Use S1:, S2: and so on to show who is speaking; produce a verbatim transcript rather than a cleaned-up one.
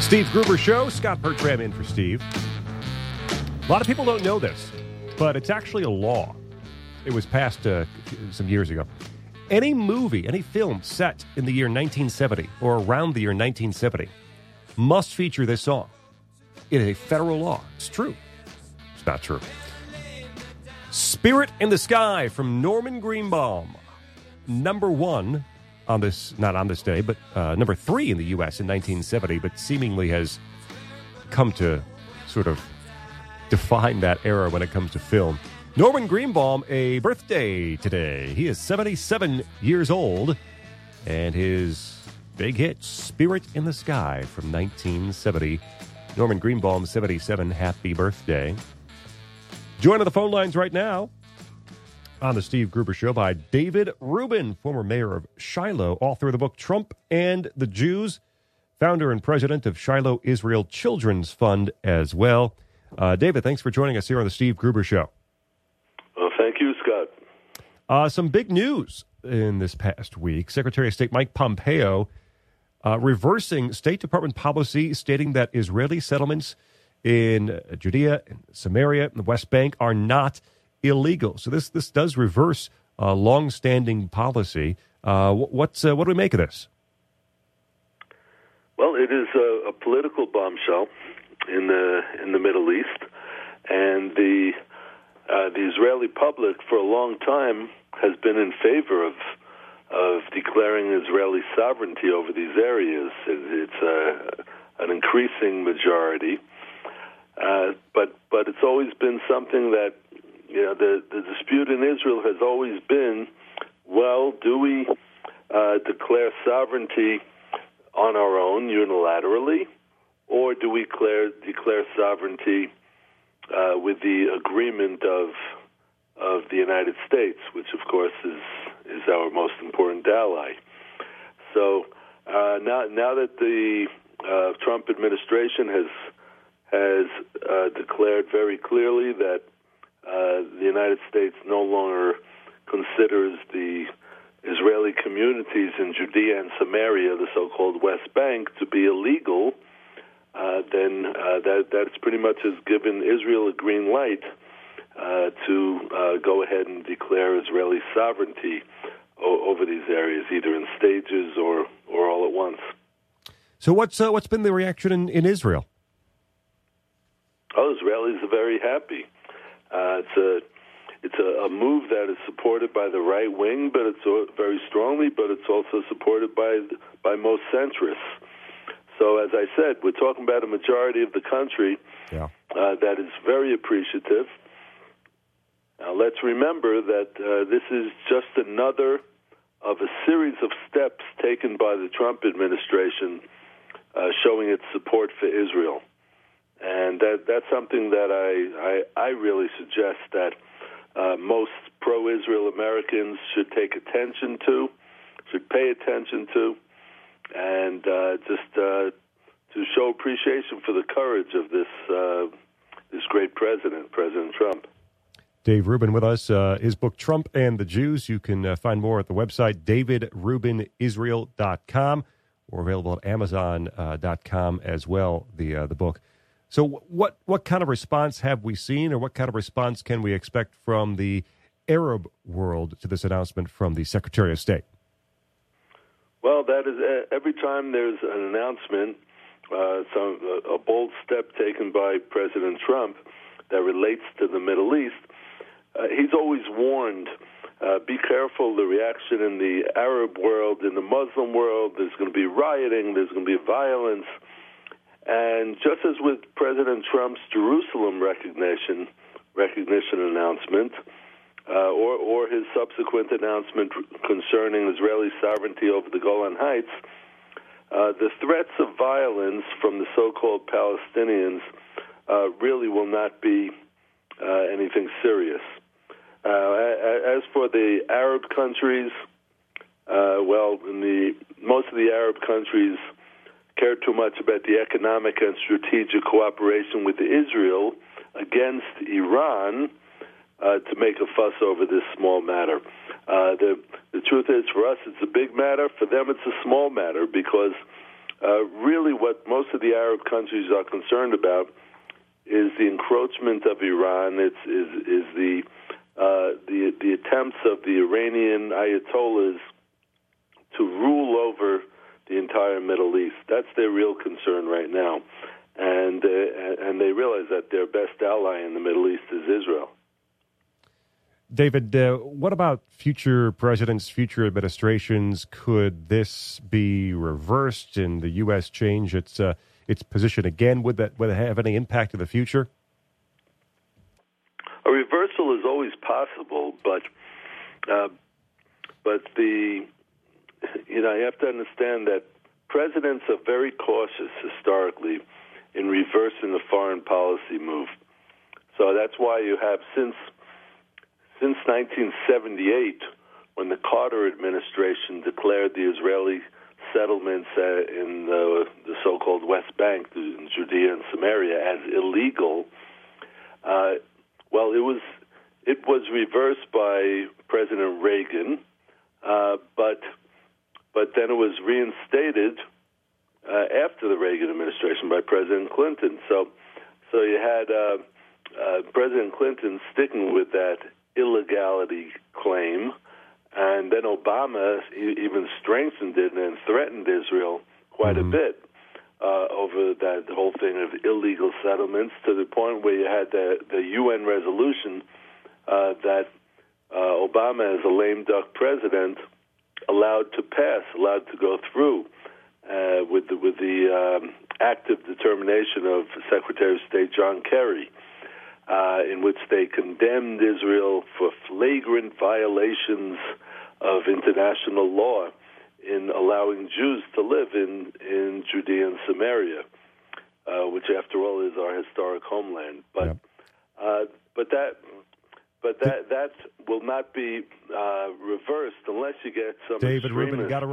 S1: Steve Gruber Show. Scott Bertram in for Steve. A lot of people don't know this, but it's actually a law. It was passed uh, some years ago. Any movie, any film set in the year nineteen seventy or around the year nineteen seventy must feature this song. It is a federal law. It's true. It's not true. Spirit in the Sky from Norman Greenbaum. Number one on this, not on this day, but uh, number three in the U S in nineteen seventy, but seemingly has come to sort of define that era when it comes to film. Norman Greenbaum, a birthday today. He is seventy-seven years old, and his big hit, Spirit in the Sky from nineteen seventy. Norman Greenbaum, seventy-seven, happy birthday. Joined on the phone lines right now on the Steve Gruber Show by David Rubin, former mayor of Shiloh, author of the book Trump and the Jews, founder and president of Shiloh Israel Children's Fund as well. Uh, David, thanks for joining us here on the Steve Gruber Show.
S2: Well, thank you, Scott.
S1: Uh, some big news in this past week. Secretary of State Mike Pompeo uh, reversing State Department policy stating that Israeli settlements in Judea and Samaria and the West Bank are not illegal. So this this does reverse uh, long-standing policy. Uh, what's uh, what do we make of this?
S2: Well, it is a, a political bombshell in the in the Middle East, and the uh, the Israeli public for a long time has been in favor of of declaring Israeli sovereignty over these areas. It, it's a, an increasing majority, uh, but but it's always been something that, you know, the, the dispute in Israel has always been, well, do we uh, declare sovereignty on our own unilaterally, or do we declare, declare sovereignty uh, with the agreement of of the United States, which, of course, is is our most important ally? So uh, now now that the uh, Trump administration has has uh, declared very clearly that Uh, the United States no longer considers the Israeli communities in Judea and Samaria, the so-called West Bank, to be illegal, uh, then uh, that that's pretty much has given Israel a green light uh, to uh, go ahead and declare Israeli sovereignty o- over these areas, either in stages or, or all at once.
S1: So what's uh, what's been the reaction in, in Israel?
S2: Oh, Israelis are very happy. Uh, it's a it's a, a move that is supported by the right wing, but it's uh, very strongly. But it's also supported by by most centrists. So, as I said, we're talking about a majority of the country
S1: yeah.
S2: uh, that is very appreciative. Now, let's remember that uh, this is just another of a series of steps taken by the Trump administration uh, showing its support for Israel. And that, that's something that I, I, I really suggest that uh, most pro-Israel Americans should take attention to, should pay attention to, and uh, just uh, to show appreciation for the courage of this uh, this great president, President Trump.
S1: Dave Rubin with us. Uh, his book, Trump and the Jews. You can uh, find more at the website, david rubin israel dot com, or available at amazon dot com as well, the uh, the book. So what what kind of response have we seen, or what kind of response can we expect from the Arab world to this announcement from the Secretary of State?
S2: Well, that is every time there's an announcement, uh, some a bold step taken by President Trump that relates to the Middle East. Uh, he's always warned, uh, be careful, the reaction in the Arab world, in the Muslim world, there's going to be rioting, there's going to be violence. And just as with President Trump's Jerusalem recognition recognition announcement, uh, or, or his subsequent announcement concerning Israeli sovereignty over the Golan Heights, uh, the threats of violence from the so-called Palestinians uh, really will not be uh, anything serious. Uh, as for the Arab countries, uh, well, in the most of the Arab countries care too much about the economic and strategic cooperation with Israel against Iran uh, to make a fuss over this small matter. Uh, the, the truth is, for us, it's a big matter. For them, it's a small matter because uh, really what most of the Arab countries are concerned about is the encroachment of Iran. It's is is the uh, the the attempts of the Iranian Ayatollahs to rule over the entire Middle East. That's their real concern right now, and uh, and they realize that their best ally in the Middle East is Israel.
S1: David, uh, what about future presidents, future administrations? Could this be reversed and the U S change its uh, its position again? Would that would it have any impact in the future?
S2: A reversal is always possible, but uh, but the you know you have to understand that presidents are very cautious historically in reversing a foreign policy move. So that's why you have since. Since nineteen seventy-eight, when the Carter administration declared the Israeli settlements uh, in the, the so-called West Bank, in Judea and Samaria, as illegal, uh, well, it was it was reversed by President Reagan, uh, but but then it was reinstated uh, after the Reagan administration by President Clinton. So, so you had uh, uh, President Clinton sticking with that illegality claim, and then Obama even strengthened it and threatened Israel quite mm-hmm. a bit uh, over that whole thing of illegal settlements, to the point where you had the, the U N resolution uh, that uh, Obama, as a lame duck president, allowed to pass, allowed to go through uh, with the, with the um, active determination of Secretary of State John Kerry. Uh, in which they condemned Israel for flagrant violations of international law in allowing Jews to live in, in Judea and Samaria, uh, which, after all, is our historic homeland. But yep. uh, but that but that that will not be uh, reversed unless you get some
S1: David Rubin, got to